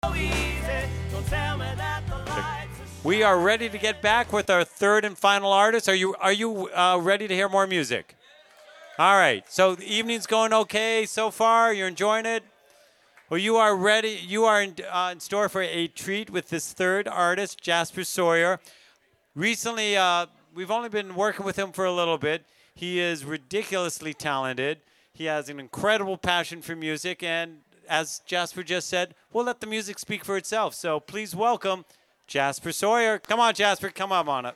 We are ready to get back with our third and final artist. Are you ready to hear more music? All right. So the evening's going okay so far. You're enjoying it. Well, you are ready. You are in store for a treat with this third artist, Jasper Sawyer. Recently, we've only been working with him for a little bit. He is ridiculously talented. He has an incredible passion for music, and as Jasper just said, we'll let the music speak for itself. So please welcome Jasper Sawyer. Come on, Jasper. Come up on it.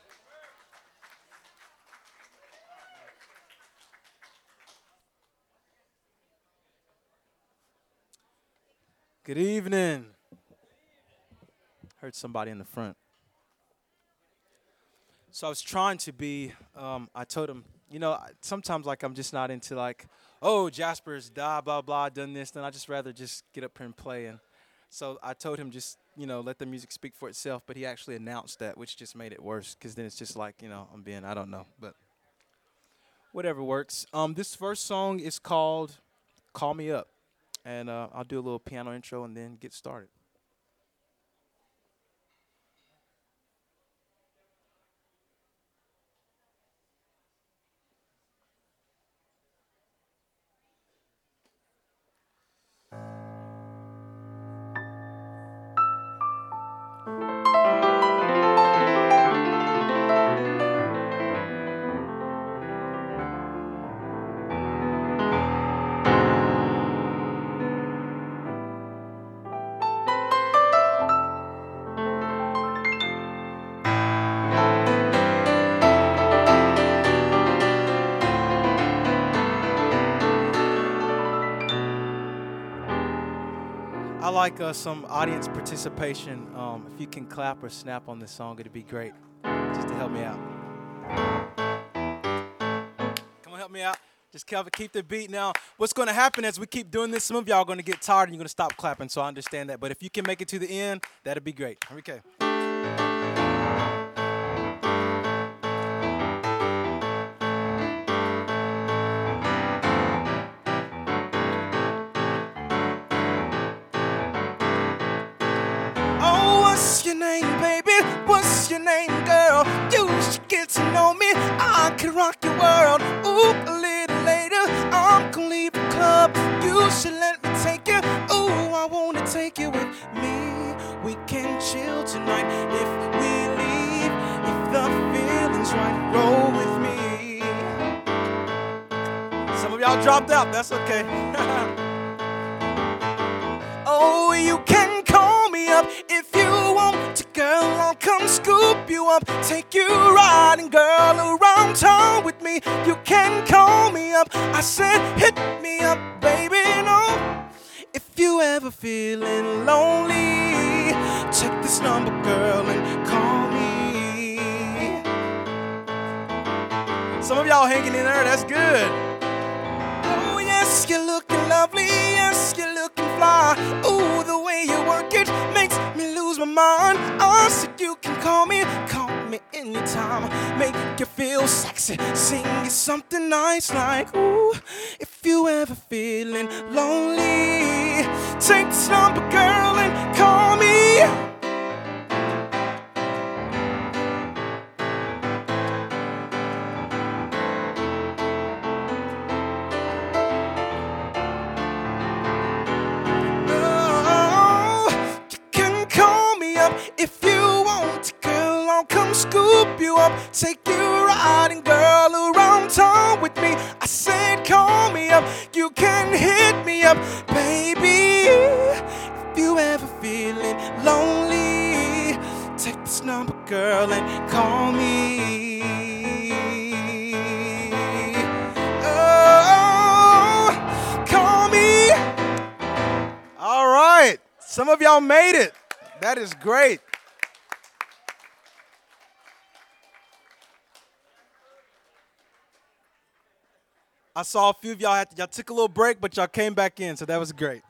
Good evening. Heard somebody in the front. So I was trying to be, I told him, sometimes like I'm just not into like, oh, Jasper's blah, blah, done this. Then I just rather just get up here and play. And so I told him just, let the music speak for itself. But he actually announced that, which just made it worse. Because then it's just like, I don't know. But whatever works. This first song is called Call Me Up. And I'll do a little piano intro and then get started. I like some audience participation. If you can clap or snap on this song, it'd be great. Just to help me out. Come on, help me out. Just keep the beat. Now, what's going to happen as we keep doing this, some of y'all are going to get tired and you're going to stop clapping, so I understand that. But if you can make it to the end, that'd be great. Okay. What's your name, baby? What's your name, girl? You should get to know me. I can rock your world. Ooh, a little later, I'm gonna leave the club. You should let me take you. Ooh, I wanna take you with me. We can chill tonight if we leave. If the feeling's right, roll with me. Some of y'all dropped out. That's okay. Oh, you can call me up if you want to, girl. I'll come scoop you up, take you riding, girl, around town with me. You can call me up. I said hit me up, baby. No, if you ever feeling lonely, check this number, girl, and call me. Some of y'all hanging in there. That's good. Oh yes, you're looking lovely. Yes, you're looking fly. Ooh, the way you work it makes me lose my mind. I said you can call me anytime. Make you feel sexy. Sing you something nice like, ooh, if you ever feeling lonely, take this number, girl, and call me. If you want to, girl, I'll come scoop you up, take you riding, girl, around town with me. I said call me up, you can hit me up, baby. If you ever feeling lonely, take this number, girl, and call me. Oh, call me. All right, some of y'all made it. That is great. I saw a few of y'all took a little break, but y'all came back in, so that was great.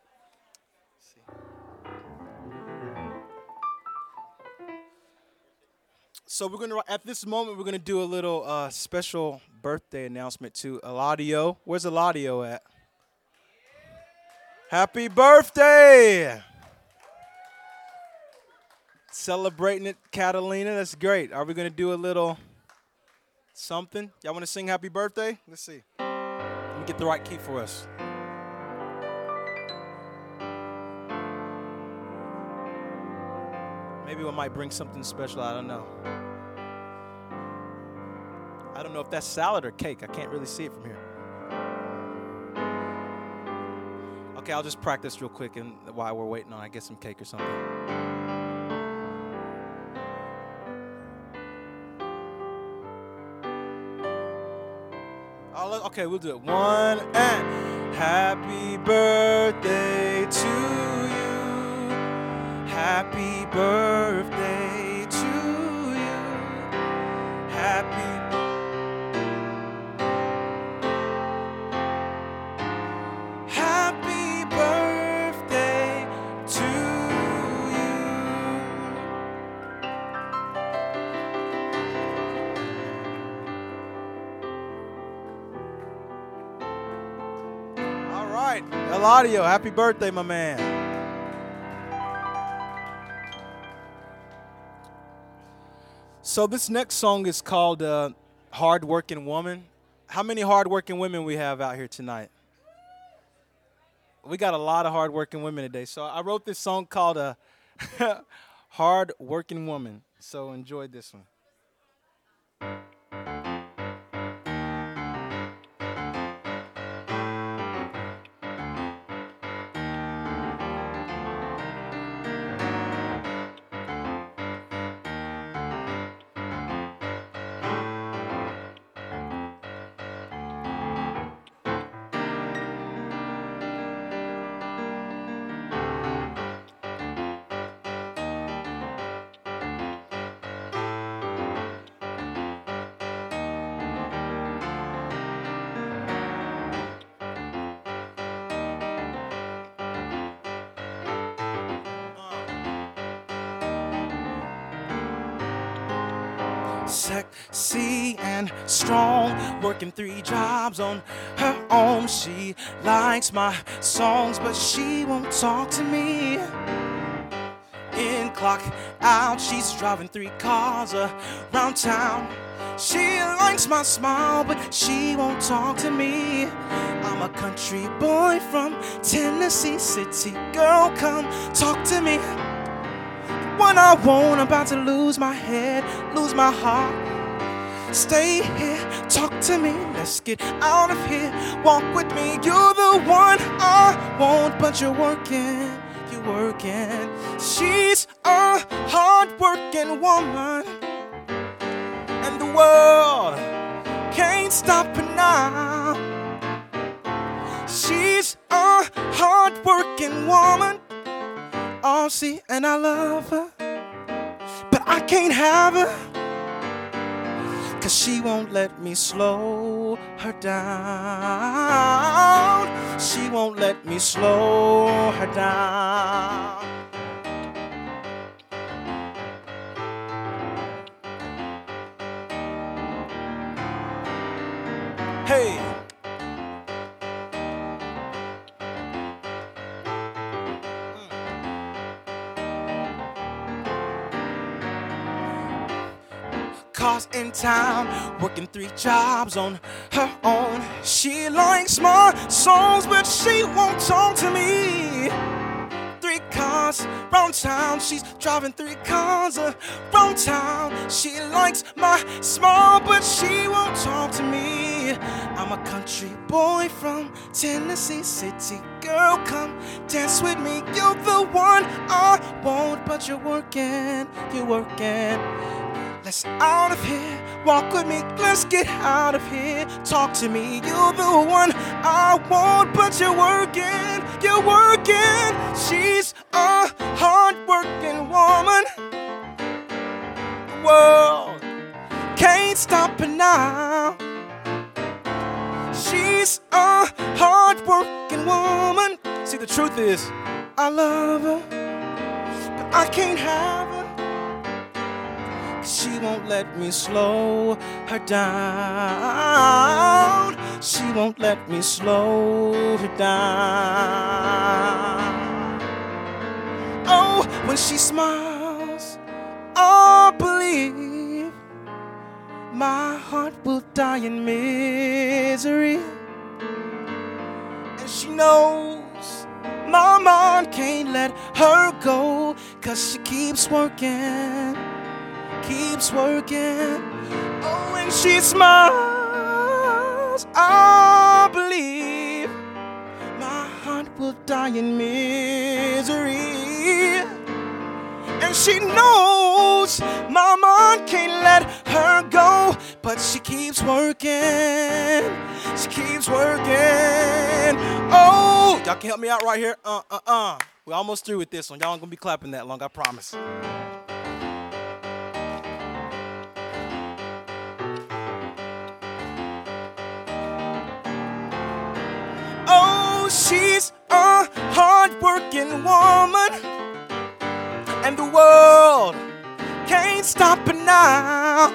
So at this moment, we're gonna do a little special birthday announcement to Eladio. Where's Eladio at? Happy birthday! Celebrating it, Catalina. That's great. Are we going to do a little something? Y'all want to sing happy birthday? Let's see. Let me get the right key for us. Maybe we might bring something special. I don't know. I don't know if that's salad or cake. I can't really see it from here. Okay, I'll just practice real quick and while we're waiting on I get some cake or something. Okay, we'll do it. One and happy birthday to you. Happy birthday to you. Happy birthday to you. All right, Eladio, happy birthday, my man. So this next song is called Hard Working Woman. How many hard-working women we have out here tonight? We got a lot of hard-working women today. So I wrote this song called Hard Working Woman. So enjoy this one. Sexy and strong, working 3 jobs on her own. She likes my songs, but she won't talk to me. In, clock out, she's driving 3 cars around town. She likes my smile, but she won't talk to me. I'm a country boy from Tennessee City. Girl, come talk to me. When I won't, I'm about to lose my head, lose my heart. Stay here, talk to me, let's get out of here. Walk with me, you're the one I want, but you're working. She's a hard-working woman, and the world can't stop her now. She's a hard-working woman. Oh, see, and I love her, but I can't have her, 'cause she won't let me slow her down. She won't let me slow her down. Hey. Cars in town, working 3 jobs on her own. She likes my songs, but she won't talk to me. 3 cars round town, she's driving 3 cars around town. She likes my smile, but she won't talk to me. I'm a country boy from Tennessee City. Girl, come dance with me. You're the one I want, but you're working. Let's out of here, walk with me, let's get out of here. Talk to me, you're the one I want, but you're working. She's a hard-working woman. The world can't stop her now. She's a hard-working woman. See, the truth is, I love her, but I can't have her. She won't let me slow her down. She won't let me slow her down. Oh, when she smiles, believe my heart will die in misery. And she knows my mind can't let her go, 'cause she keeps working, keeps working. Oh, and she smiles. I believe my heart will die in misery. And she knows my mind can't let her go, but she keeps working, she keeps working. Oh, y'all can help me out right here. We're almost through with this one. Y'all ain't gonna be clapping that long, I promise. Oh, she's a hard-working woman, and the world can't stop her now.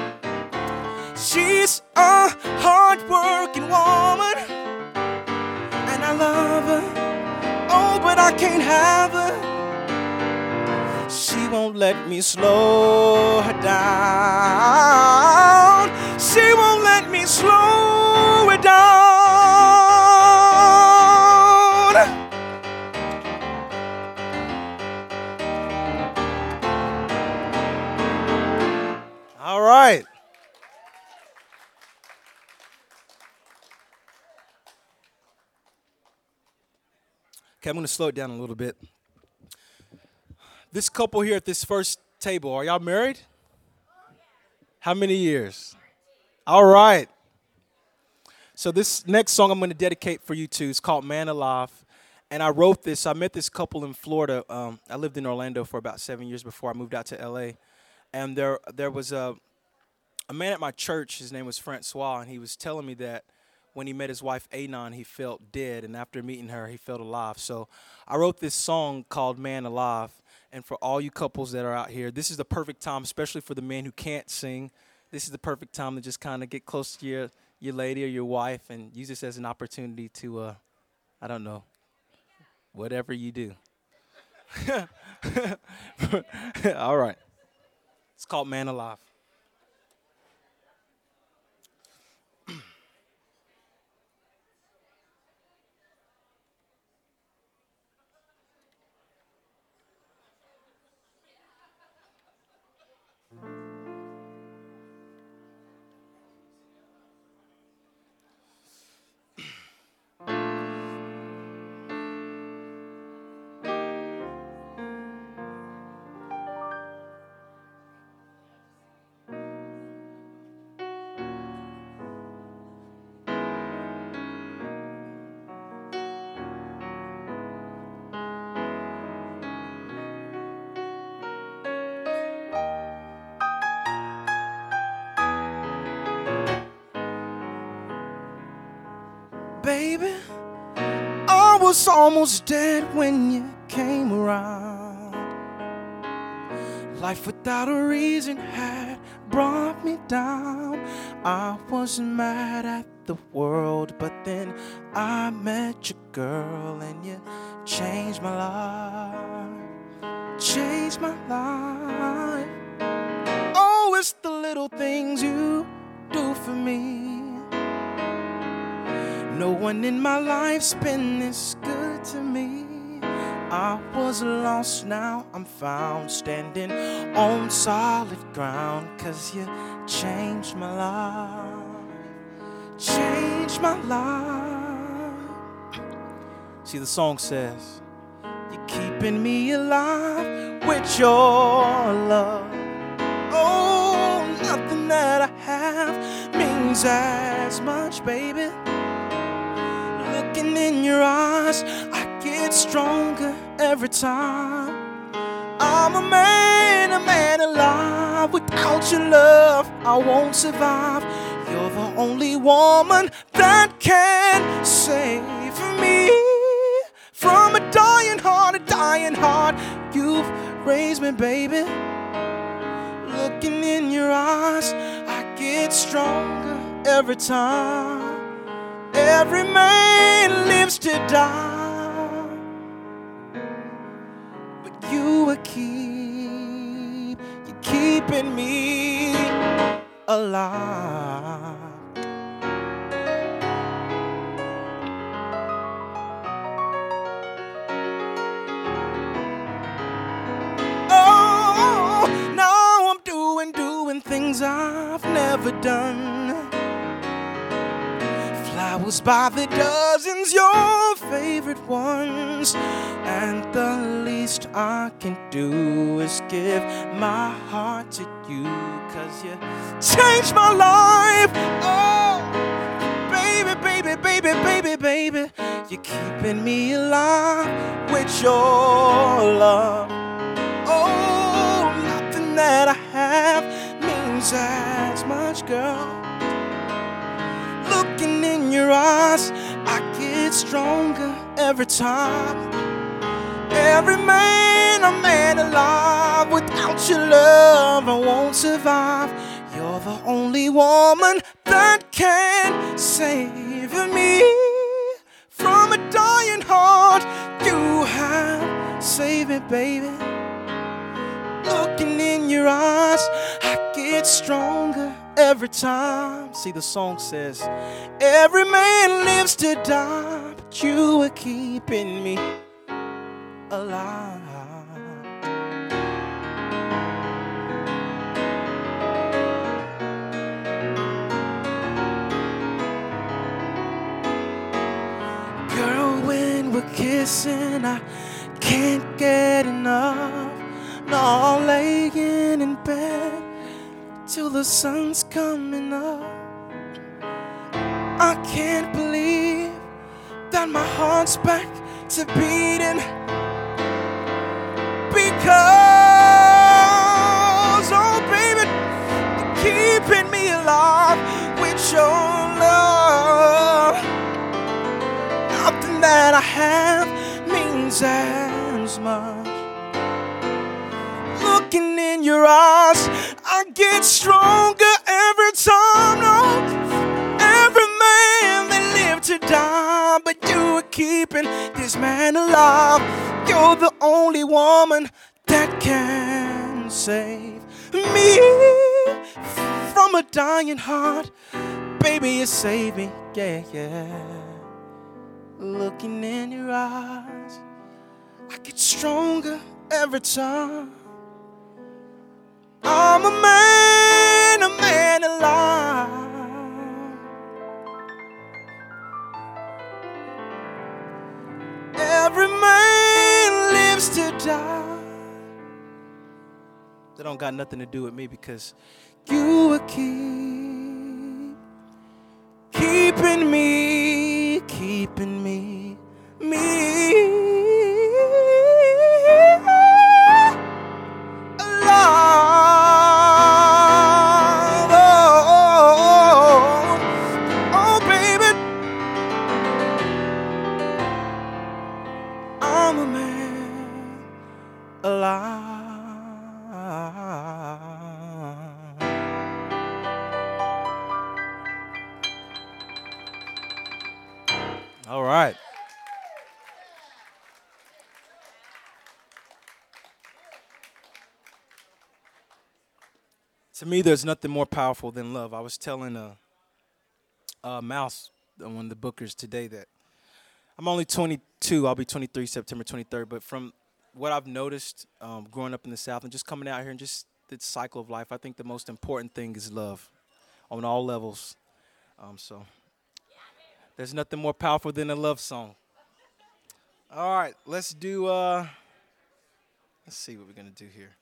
She's a hard-working woman, and I love her. Oh, but I can't have her. She won't let me slow her down. She won't let me slow her down. All right. Okay, I'm going to slow it down a little bit. This couple here at this first table, are y'all married? How many years? All right. So this next song I'm going to dedicate for you two is called Man Alive. And I wrote this. I met this couple in Florida. I lived in Orlando for about 7 years before I moved out to L.A. And there was a man at my church. His name was Francois, and he was telling me that when he met his wife, Anon, he felt dead. And after meeting her, he felt alive. So I wrote this song called Man Alive. And for all you couples that are out here, this is the perfect time, especially for the men who can't sing. This is the perfect time to just kind of get close to your lady or your wife and use this as an opportunity to, I don't know, whatever you do. All right. It's called Man Alive. Baby, I was almost dead when you came around. Life without a reason had brought me down. I was mad at the world, but then I met your girl and you changed my life. Changed my life. Oh, it's the little things you do for me. No one in my life's been this good to me. I was lost, now I'm found, standing on solid ground, 'cause you changed my life. Changed my life. See, the song says, you're keeping me alive with your love. Oh, nothing that I have means as much, baby. Looking in your eyes, I get stronger every time. I'm a man alive. Without your love, I won't survive. You're the only woman that can save me from a dying heart. You've raised me, baby. Looking in your eyes, I get stronger every time. Every man lives to die, but you keep keeping me alive. Oh, now I'm doing things I've never done. Flowers by the dozens, your favorite ones. And the least I can do is give my heart to you, 'cause you changed my life. Oh, baby, baby, baby, baby, baby, you're keeping me alive with your love. Oh, nothing that I have means as much, girl. Looking in your eyes, I get stronger every time. Every man, a man alive. Without your love, I won't survive. You're the only woman that can save me from a dying heart. You have saved me, baby. Looking in your eyes, I get stronger every time. See, the song says, every man lives to die, but you are keeping me alive. Girl, when we're kissing, I can't get enough. No, laying in bed till the sun's coming up. I can't believe that my heart's back to beating, because, oh baby, you're keeping me alive with your love. Nothing that I have means as much. Looking in your eyes, I get stronger every time. No, every man they live to die, but you are keeping this man alive. You're the only woman that can save me from a dying heart. Baby, you save me, yeah, yeah. Looking in your eyes, I get stronger every time. I'm a man alive. Every man lives to die. That don't got nothing to do with me, because you will keeping me alive. Oh, baby, I'm a man alive. All right. To me, there's nothing more powerful than love. I was telling Mouse, one of the bookers today, that I'm only 22. I'll be 23 September 23rd. But from what I've noticed growing up in the South and just coming out here and just the cycle of life, I think the most important thing is love on all levels. So there's nothing more powerful than a love song. All right, let's do, let's see what we're going to do here.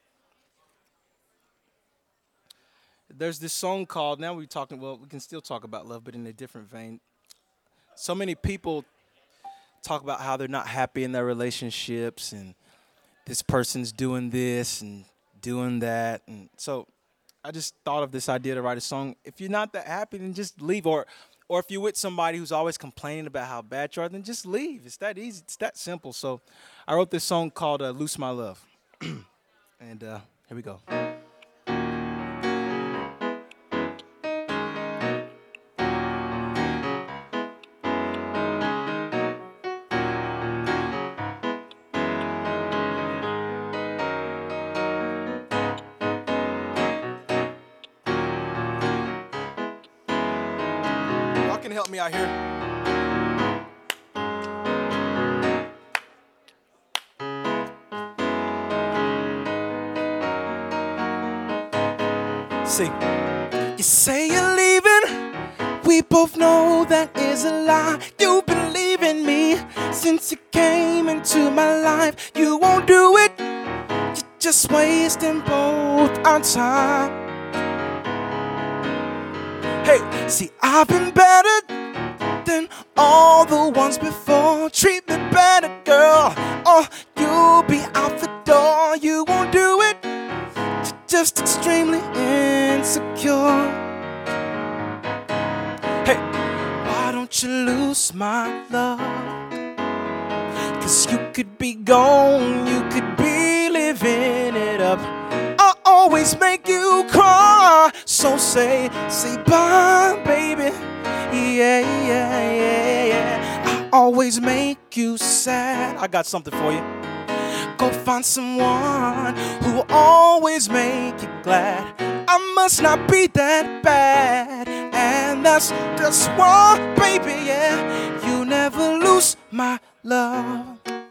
There's this song called, now we're talking, well, we can still talk about love, but in a different vein. So many people talk about how they're not happy in their relationships, and this person's doing this and doing that. And so I just thought of this idea to write a song. If you're not that happy, then just leave. Or if you're with somebody who's always complaining about how bad you are, then just leave. It's that easy. It's that simple. So I wrote this song called Loose My Love. And here we go. can help me out here. See, you say you're leaving. We both know that is a lie. You've been leaving me since you came into my life. You won't do it. You're just wasting both our time. Hey, see, I've been better than all the ones before. Treat me better, girl, or you'll be out the door. You won't do it. You're just extremely insecure. Hey, why don't you lose my love? 'Cause you could be gone, you could be living it up. I always make you cry, so say bye, baby. Yeah, yeah, yeah, yeah. I always make you sad. I got something for you. Go find someone who will always make you glad. I must not be that bad, and that's why, baby, yeah, you never lose my love.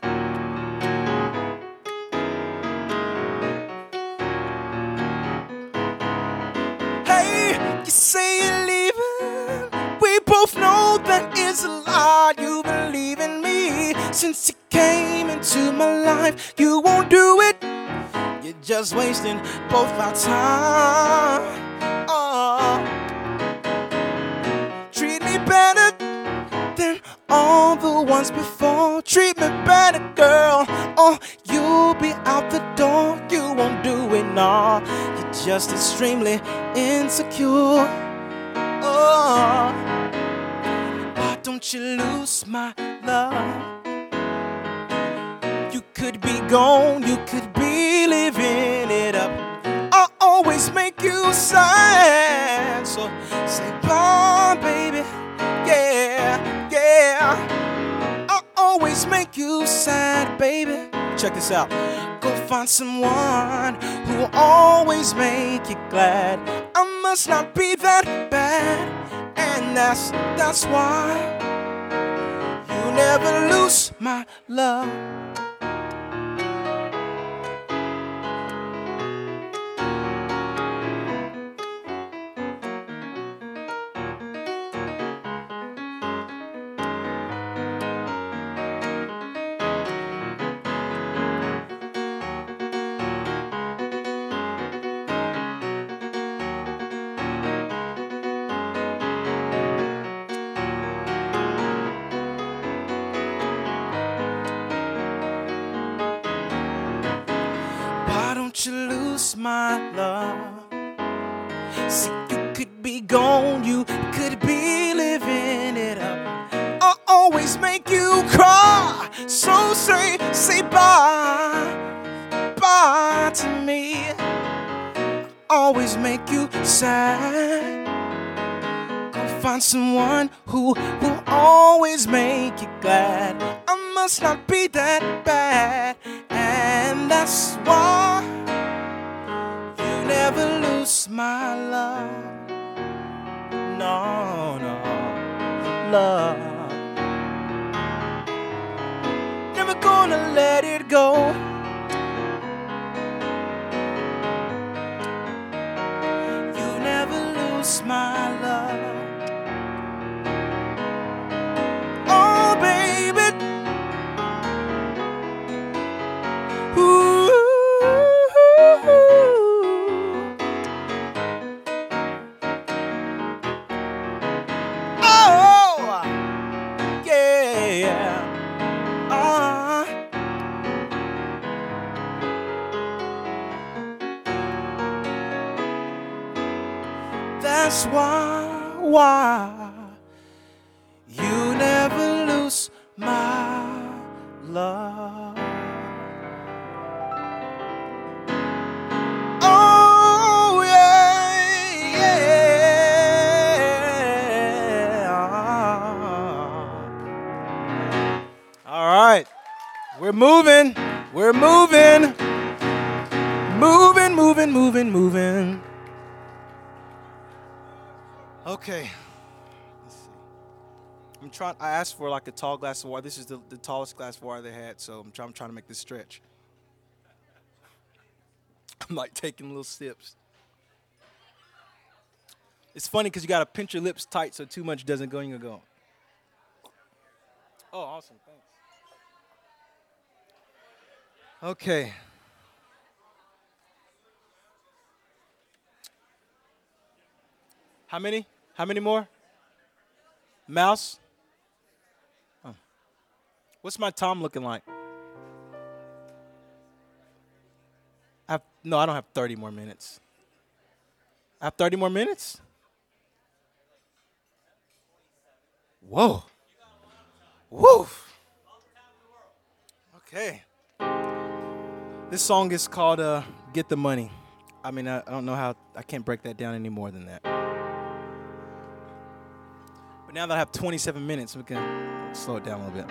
Hey, you say you're leaving. We both know that is a lie. You believe in me since you came into my life. You won't do it. You're just wasting both our time. Oh. Treat me better than all the ones before. Treat me better, girl, or you'll be out the door. You won't do it, nah. You're just extremely insecure. Oh. Why don't you lose my love? You could be gone, you could be living it up. I always make you sad, so say bye, baby. Yeah, yeah. I always make you sad, baby. Check this out. Go find someone who will always make you glad. I must not be that bad, and that's why you never lose my love. You lose my love. See, you could be gone, you could be living it up. I always make you cry, so say bye, bye to me. Always make you sad. Go find someone who will always make you glad. I must not be that bad, and that's why never lose my love. No, no, love. Never gonna let it go. You never lose my love. Oh, baby. Ooh. That's why you never lose my love. Oh yeah, yeah. All right, we're moving. We're moving. Moving. Okay. Let's see. I asked for like a tall glass of water. This is the tallest glass of water they had, so I'm trying to make this stretch. I'm like taking little sips. It's funny because you got to pinch your lips tight so too much doesn't go in your gum. Oh, awesome. Thanks. Okay. How many? How many more? Mouse? Oh. What's my Tom looking like? No, I don't have 30 more minutes. I have 30 more minutes? Whoa. Woo. Okay. This song is called Get the Money. I mean, I don't know how, I can't break that down any more than that. But now that I have 27 minutes, we can slow it down a little bit.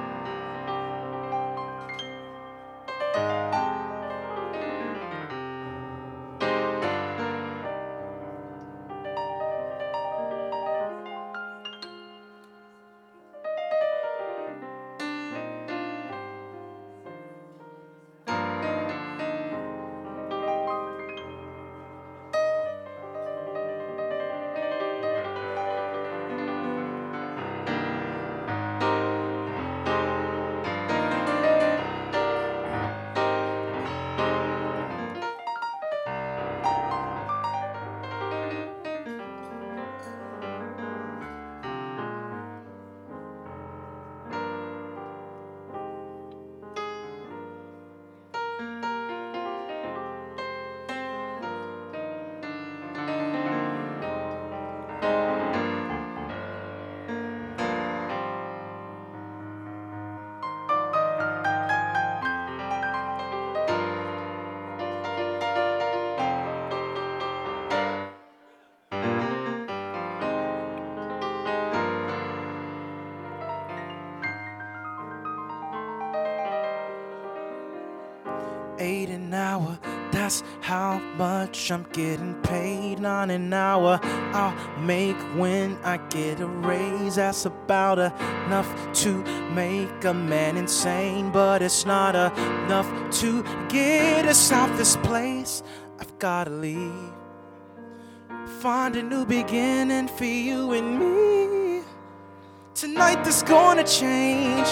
$8 an hour, that's how much I'm getting paid. $9 an hour, I'll make when I get a raise. That's about enough to make a man insane, but it's not enough to get us out this place. I've gotta leave, find a new beginning for you and me. Tonight this gonna change.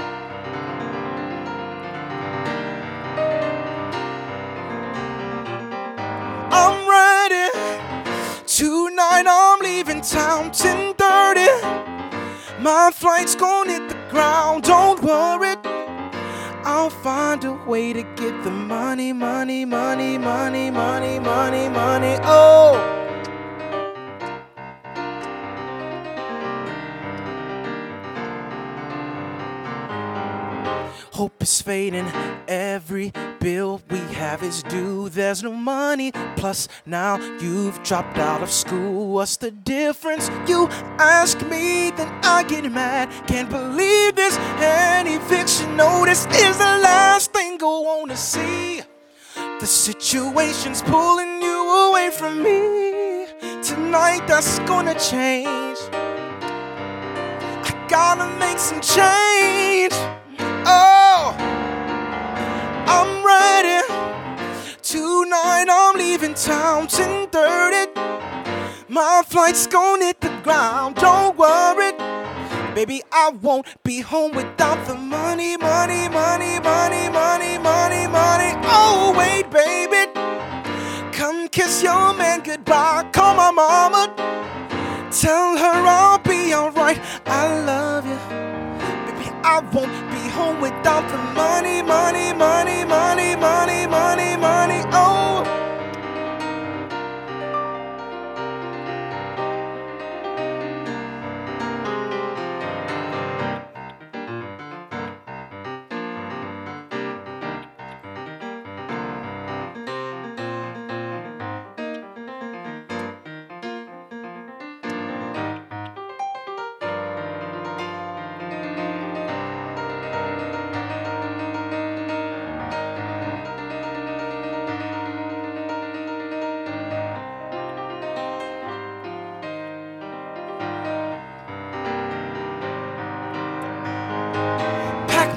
I'm ready. Tonight I'm leaving town 10:30. My flight's gonna hit the ground, don't worry. I'll find a way to get the money, money, money, money, money, money, money. Oh! Hope is fading, every bill we have is due. There's no money, plus now you've dropped out of school. What's the difference? You ask me, then I get mad. Can't believe this, an eviction notice is the last thing I wanna see. The situation's pulling you away from me. Tonight that's gonna change. I gotta make some change. Oh, I'm ready. Tonight I'm leaving town 10:30. My flight's gonna hit the ground, don't worry. Baby, I won't be home without the money, money, money, money, money, money, money. Oh, wait, baby. Come kiss your man goodbye. Call my mama. Tell her I'll be alright. I love you. I won't be home without the money, money, money, money, money, money, money, oh.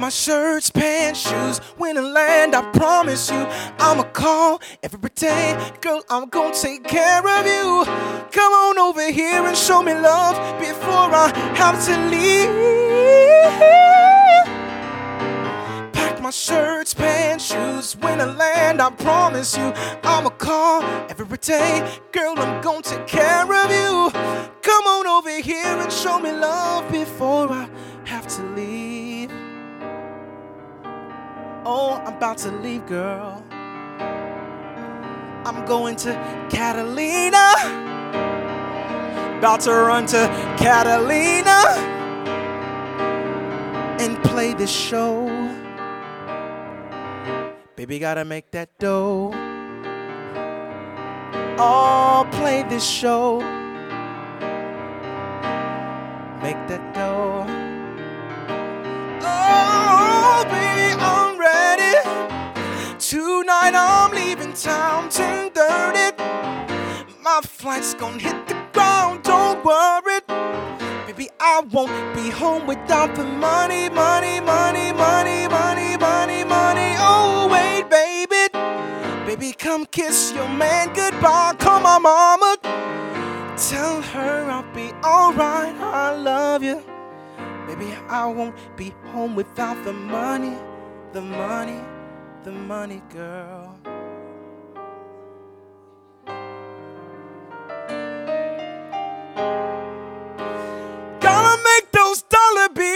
my shirts, pants, shoes. When I land, I promise you, I'ma call every day. Girl, I'm gonna take care of you. Come on over here and show me love before I have to leave. Pack my shirts, pants, shoes. When I land, I promise you, I'ma call every day. Girl, I'm gonna take care of you. Come on over here and show me love before I have to leave. Oh, I'm about to leave, girl. I'm going to Catalina. About to run to Catalina and play this show. Baby, gotta make that dough. Oh, play this show. Make that dough. Oh, baby, I'm ready. Tonight I'm leaving town 10:30. My flight's gonna hit the ground, don't worry. Baby, I won't be home without the money, money, money, money, money, money, money. Oh, wait, baby. Baby, come kiss your man goodbye. Come on, mama. Tell her I'll be alright. I love you. Baby, I won't be home without the money, the money, the money, girl. Gotta make those dollar bills.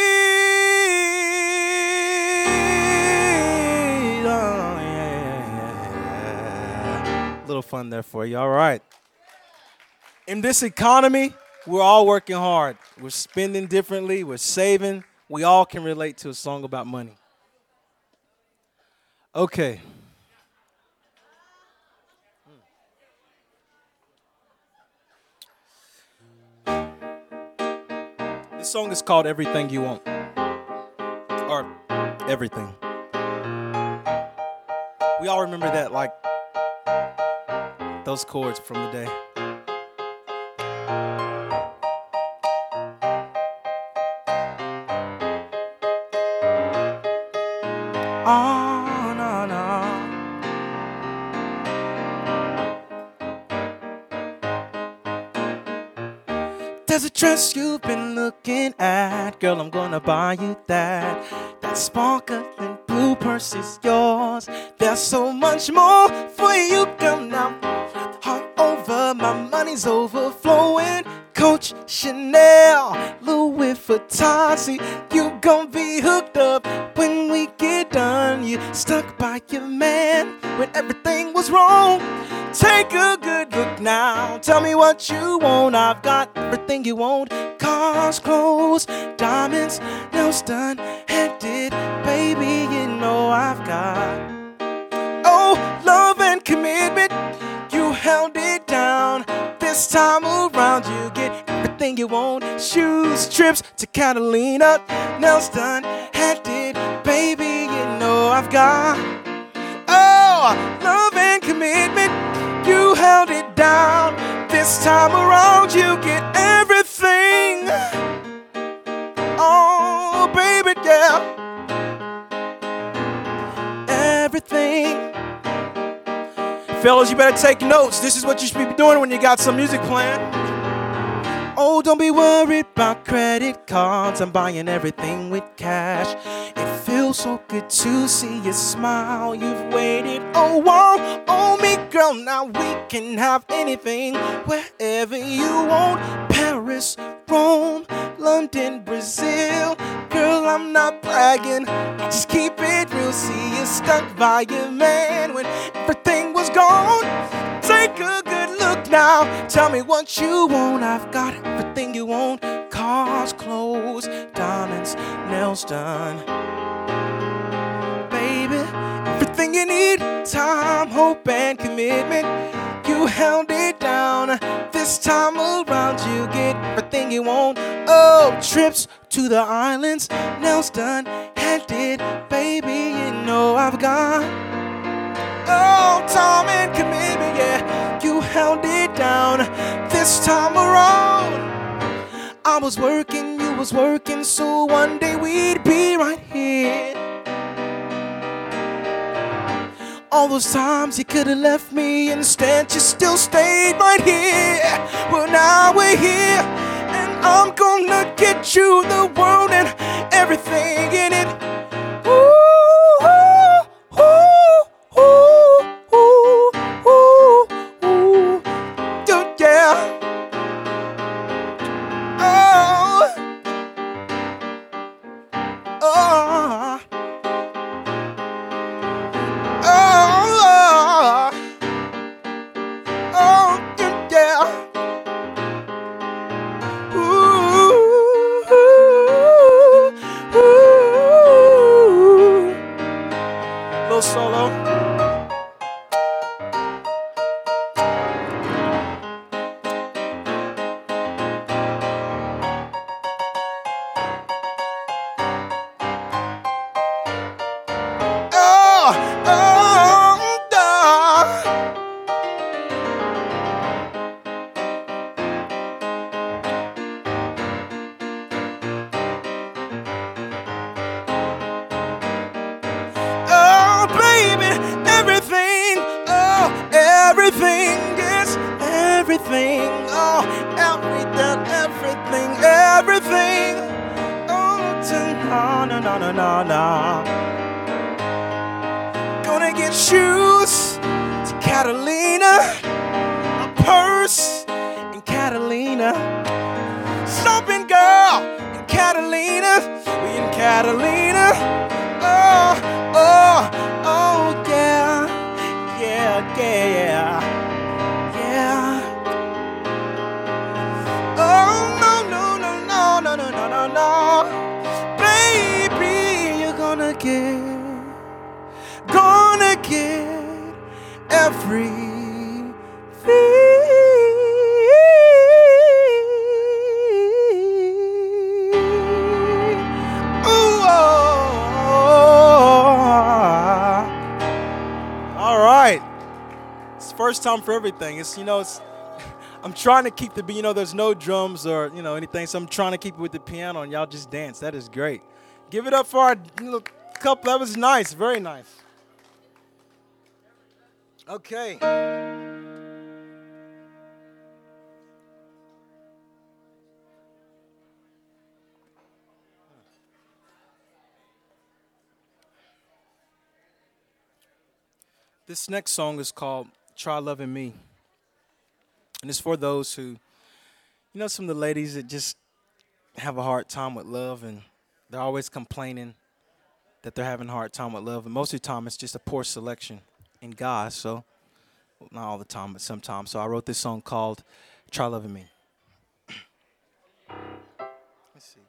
Oh, yeah. Little fun there for you. All right. In this economy, we're all working hard. We're spending differently. We're saving. We all can relate to a song about money. Okay. This song is called Everything You Want. Or Everything. We all remember that, like those chords from the day. Oh, no, no. There's a dress you've been looking at. Girl, I'm gonna buy you that. That sparkling blue purse is yours. There's so much more for you, girl, now. Heart over, my money's overflowing. Coach, Chanel, Louis Vuitton. You gon' be hooked up when we get done. You stuck by your man when everything was wrong. Take a good look now. Tell me what you want. I've got everything you want. Cars, clothes, diamonds, nails done, headed. Baby, you know I've got. Oh, love and commitment. You held it down. This time around you get everything you want. Shoes, trips to Catalina, nails done, headed. Baby, you know I've got. Oh, love and commitment. You held it down. This time around you get everything. Oh, baby, yeah. Everything. Fellas, you better take notes. This is what you should be doing when you got some music playing. Oh, don't be worried about credit cards. I'm buying everything with cash. It feels so good to see you smile. You've waited a while on me, girl. Now we can have anything wherever you want. Paris, Rome, London, Brazil. Girl, I'm not bragging. Just keep it real. See you stuck by your man when everything was gone. Take a good look now. Tell me what you want. I've got everything you want. Cars, clothes, diamonds, nails done. Baby, everything you need. Time, hope, and commitment. You held it down. This time around you get everything you want. Oh, trips to the islands, nails done, headed. Baby, you know I've got. Oh, time and commitment, yeah. You held it down. This time around I was working, you was working so one day we'd be right here. All those times you could have left me, instead you still stayed right here. Well, now we're here, and I'm gonna get you the world and everything in it. Ooh, ooh, ooh, ooh, ooh, ooh, ooh, yeah. Oh, oh. Oh, oh, yeah. Ooh, ooh, ooh. Little solo. Everything, oh, everything, oh, no, no, no, no, no. Gonna get shoes to Catalina, a purse in Catalina, shopping girl in Catalina, we in Catalina, oh, oh, oh, yeah, yeah, yeah. No, baby, you're gonna get everything. Ooh, all right. It's first time for everything. It's I'm trying to keep the beat, there's no drums or, anything, so I'm trying to keep it with the piano, and y'all just dance. That is great. Give it up for our couple. That was nice. Very nice. Okay. This next song is called Try Loving Me. And it's for those who, some of the ladies that just have a hard time with love, and they're always complaining that they're having a hard time with love. And most of the time, it's just a poor selection in guys. So, not all the time, but sometimes. So I wrote this song called Try Loving Me. Let's see.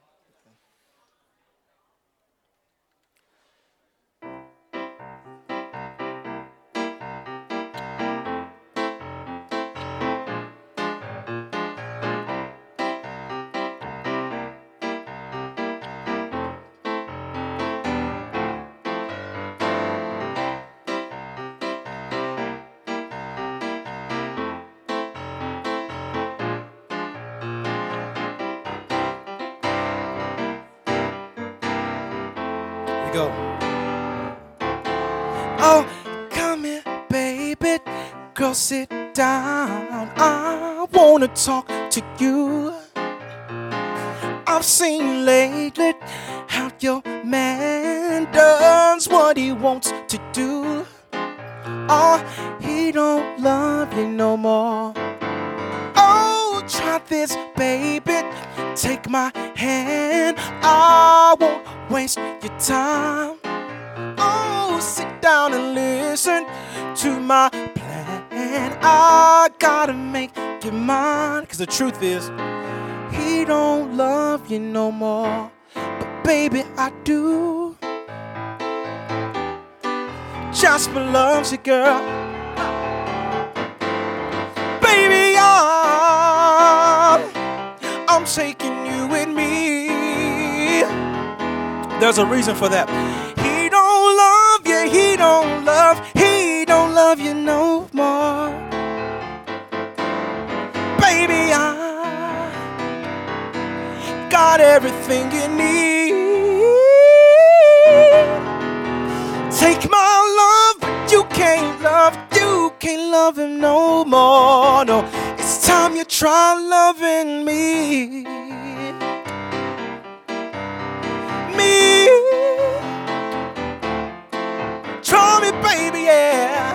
Go. Oh, come here, baby. Girl, sit down. I wanna talk to you. I've seen lately how your man does what he wants to do. Oh, he don't love you no more. Oh, try this, baby. Take my hand. I won't waste your time. Oh, sit down and listen to my plan. I gotta make you mine. Cause the truth is, he don't love you no more. But baby, I do. Jasper loves you, girl. Baby, I'm taking you with me. There's a reason for that. He don't love you, he don't love you no more. Baby, I got everything you need. Take my love, but you can't love him no more. No, it's time you try loving me. Me. Try me, baby, yeah.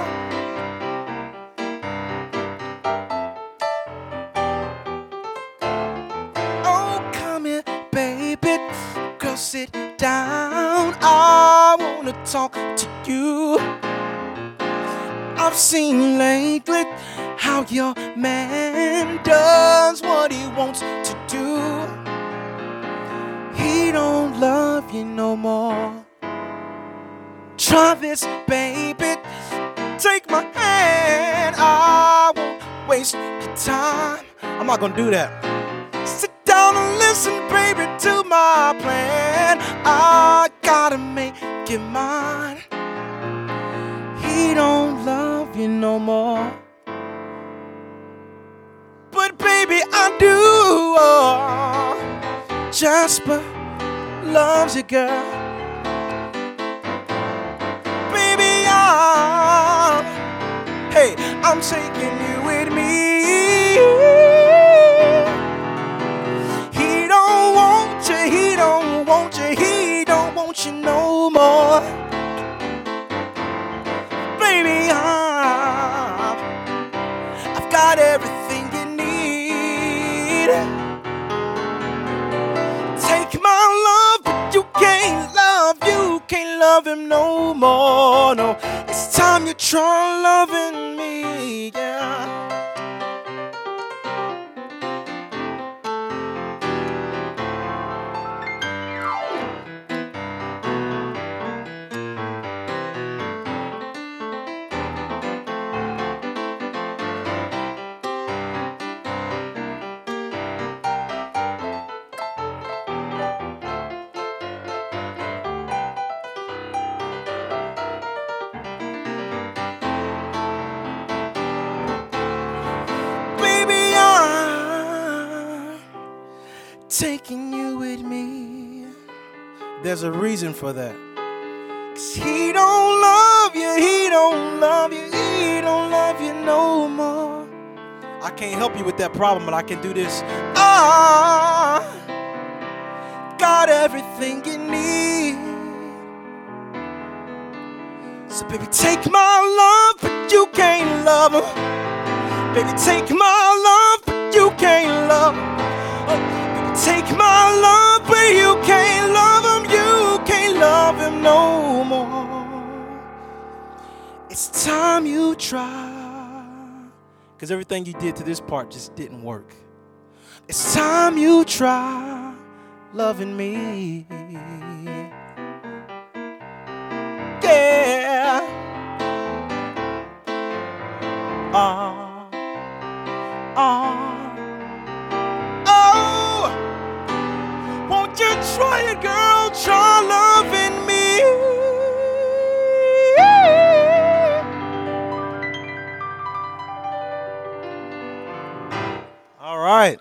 Oh, come here, baby. Girl, sit down. I wanna talk to you. I've seen lately how your man does what he wants to do. He don't love you no more. Try this, baby. Take my hand. I won't waste your time. I'm not gonna do that. Sit down and listen, baby, to my plan. I gotta make you mine. He don't love you no more, but baby, I do. Oh, Jasper loves you, girl. Baby, I'm taking you with me. He don't want you, he don't want you, he don't want you no more. Baby, I've got everything you need. Take my love, but you can't love him no more. No, it's time you try loving me, yeah. Taking you with me. There's a reason for that. 'Cause he don't love you, he don't love you, he don't love you no more. I can't help you with that problem, but I can do this. Got everything you need. So baby, take my love, but you can't love him. Baby, take my love, but you can't love him. Take my love, but you can't love him. You can't love him no more. It's time you try. Because everything you did to this part just didn't work. It's time you try loving me. Yeah. Won't you try it, girl? Try loving me. All right.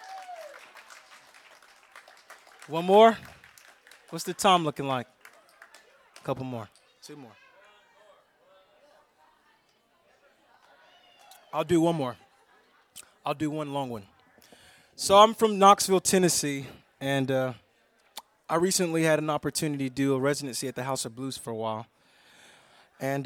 One more. What's the time looking like? A couple more. Two more. I'll do one more. I'll do one long one. So I'm from Knoxville, Tennessee, and I recently had an opportunity to do a residency at the House of Blues for a while. And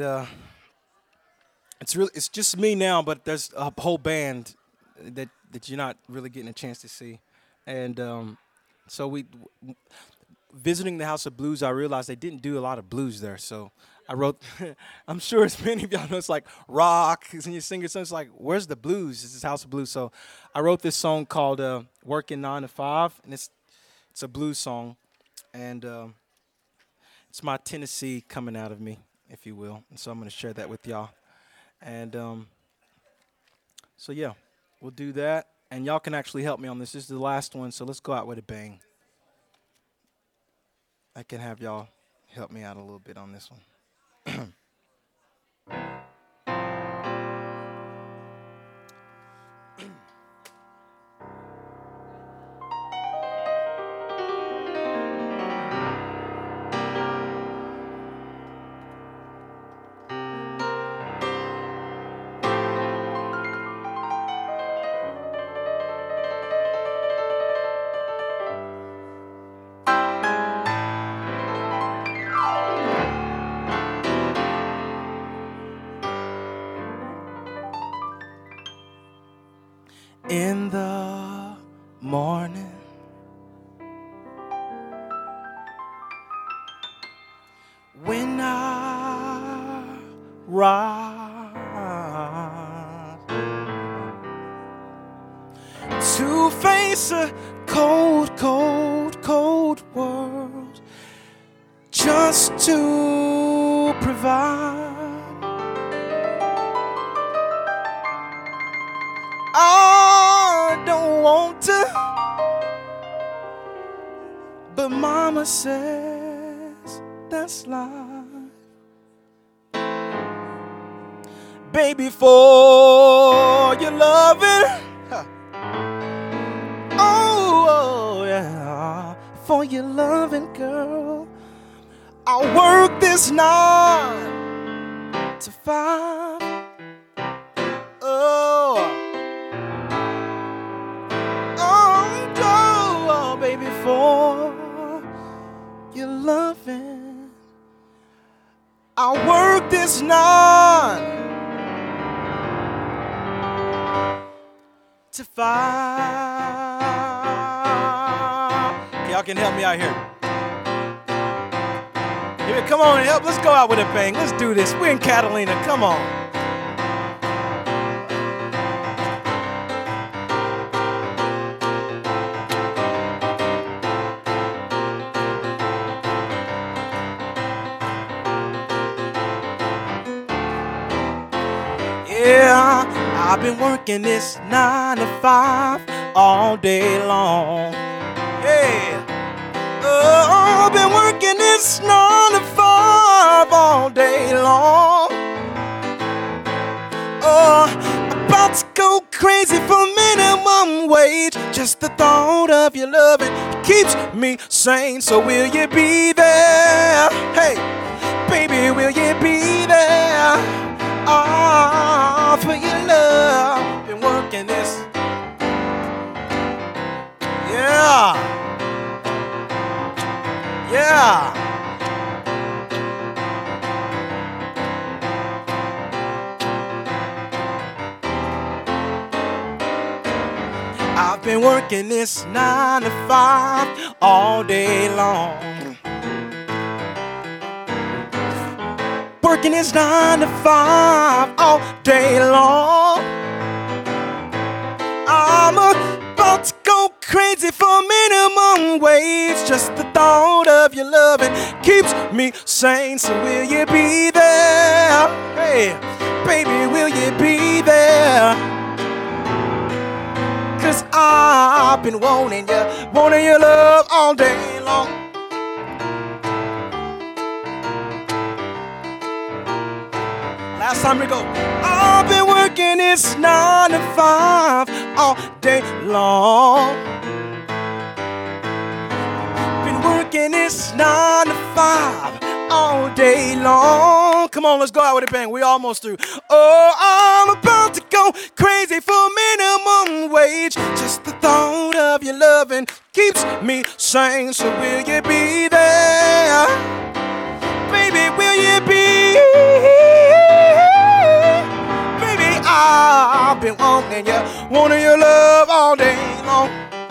it's just me now, but there's a whole band that you're not really getting a chance to see. And so visiting the House of Blues, I realized they didn't do a lot of blues there. So I wrote, I'm sure as many of y'all know, it's like rock, and you sing your song, it's like, where's the blues? This is House of Blues. So I wrote this song called Working 9 to 5, and it's a blues song. And it's my Tennessee coming out of me, if you will. And so I'm going to share that with y'all. And so, yeah, we'll do that. And y'all can actually help me on this. This is the last one, so let's go out with a bang. I can have y'all help me out a little bit on this one. in the morning. When I rise to face a cold, cold, cold world, just to provide. I don't want to, but Mama says that's life. Baby, for your loving, oh yeah, for your loving, girl, I'll work this 9 to 5. Oh, baby, for your loving, I'll work this 9 to 5. Y'all can help me out here. Here, come on and help. Let's go out with a bang. Let's do this. We're in Catalina. Come on. Yeah, I've been working this 9 to 5 all day long. Yeah. I've been working this 9 to 5 all day long. About to go crazy for minimum wage. Just the thought of your loving keeps me sane. So will you be there? Hey, baby, will you be there? For your love, been working this. Yeah. Yeah. I've been working this 9 to 5 all day long. Working this 9 to 5 all day long. I'm about to go crazy for minimum wage. Just the thought of your loving keeps me sane. So will you be there? Hey, baby, will you be there? 'Cause I've been wanting your love all day long. Last time we go. I've been working this 9 to 5 all day long. Been working this 9 to 5 all day long. Come on, let's go out with a bang. We almost through. Oh, I'm about to go crazy for minimum wage. Just the thought of your loving keeps me sane. So will you be there? Baby, will you be? Baby, I've been wanting your love all day long.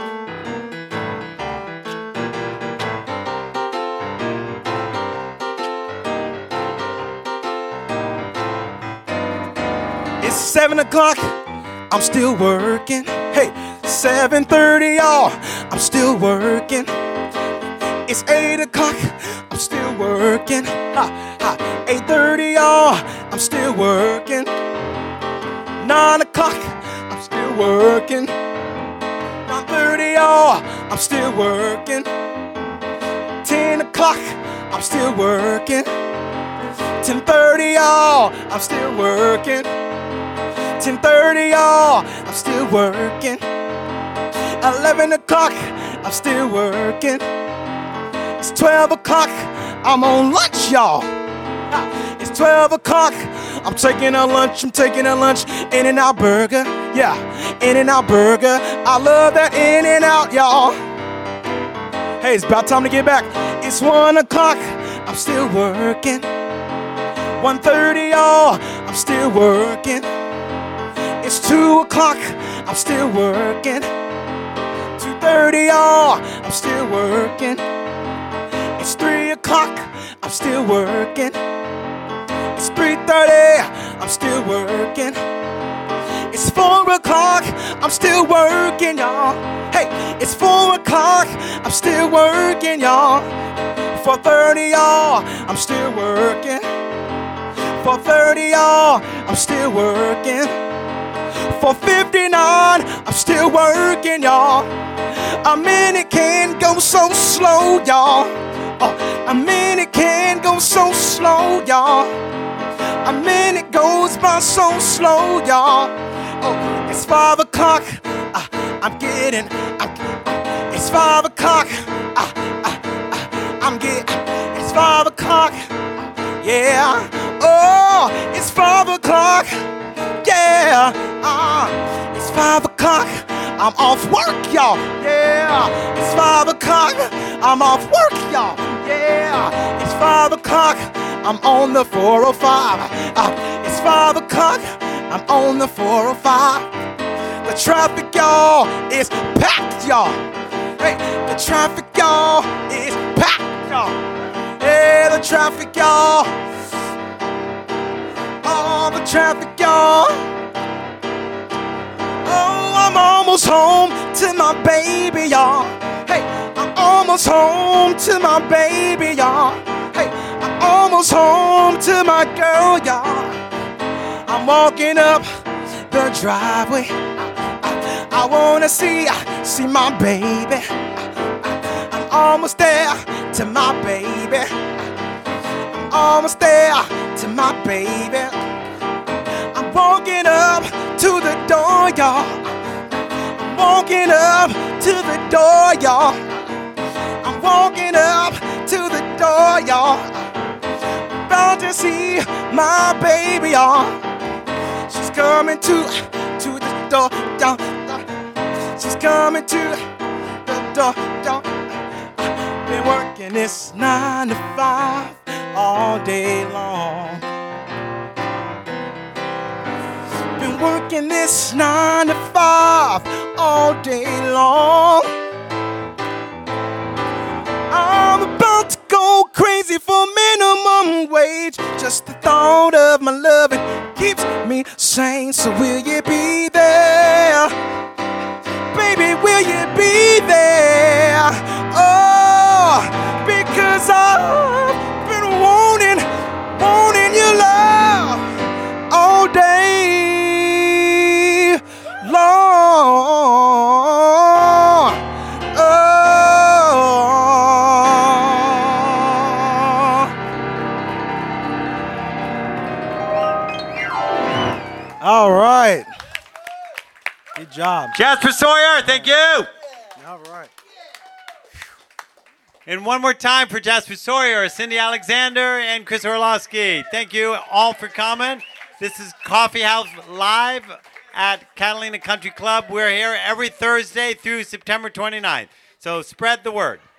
It's 7 o'clock, I'm still working. Hey, 7:30, y'all, I'm still working. It's 8 o'clock, I'm still working. 8:30, y'all, I'm still working. 9 o'clock, I'm still working. 9:30, y'all, I'm still working. 10 o'clock, I'm still working. 10:30, y'all, I'm still working. 10:30, y'all, I'm still working. 11 o'clock, I'm still working. It's 12 o'clock, I'm on lunch, y'all. It's 12 o'clock, I'm taking a lunch, In-N-Out Burger, yeah, In-N-Out Burger. I love that In-N-Out, y'all. Hey, it's about time to get back. It's 1 o'clock, I'm still working. 1:30, y'all, I'm still working. It's 2 o'clock, I'm still working. 2:30, y'all, I'm still working. It's 3 o'clock, I'm still working. It's 3:30, I'm still working. It's 4 o'clock, I'm still working, y'all. Hey, it's 4 o'clock, I'm still working, y'all. 4:30, y'all, I'm still working. 4:30, y'all, I'm still working. 4:59, I'm still working, y'all. A minute can't go so slow, y'all. A minute can't go so slow, y'all. A minute goes by so slow, y'all. It's 5 o'clock. It's 5 o'clock. It's 5 o'clock. Yeah. Oh, it's 5 o'clock. Yeah. It's 5 o'clock. I'm off work, y'all. Yeah. It's 5 o'clock. I'm off work, y'all. Yeah. It's 5 o'clock. I'm on the 405. It's 5 o'clock. I'm on the 405. The traffic, y'all, is packed, y'all. Hey, the traffic, y'all, is packed, y'all. Hey, the traffic, y'all. Oh, the traffic, y'all. Oh, I'm almost home to my baby, y'all. Hey, I'm almost home to my baby, y'all. Hey, I'm almost home to my girl, y'all. I'm walking up the driveway. I wanna see my baby. I'm almost there to my baby. I'm almost there to my baby. I'm walking up to the door, y'all. I'm walking up to the door, y'all. I'm walking up to the door, y'all. About to see my baby, y'all. She's coming to the door, y'all. She's coming to the door, y'all. Been working this 9 to 5 all day long. Been working this 9 to 5 all day long. I'm about to go crazy for minimum wage. Just the thought of my loving keeps me sane. So will you be there? Baby, will you be there? Oh, because I've been wanting your love all day long. Oh. All right. Good job. Jasper Sawyer, thank you. All right. And one more time for Jasper Sawyer, Cindy Alexander, and Chris Orlowski. Thank you all for coming. This is Coffee House Live at Catalina Country Club. We're here every Thursday through September 29th. So spread the word.